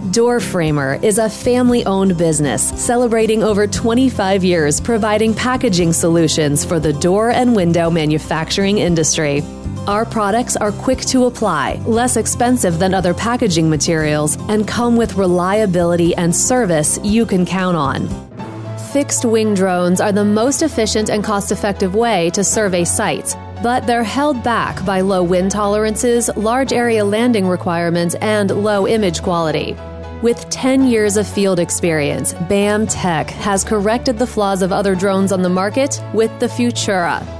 Doorframer is a family-owned business celebrating over 25 years providing packaging solutions for the door and window manufacturing industry. Our products are quick to apply, less expensive than other packaging materials, and come with reliability and service you can count on. Fixed-wing drones are the most efficient and cost-effective way to survey sites, but they're held back by low wind tolerances, large area landing requirements, and low image quality. With 10 years of field experience, BAM Tech has corrected the flaws of other drones on the market with the Futura.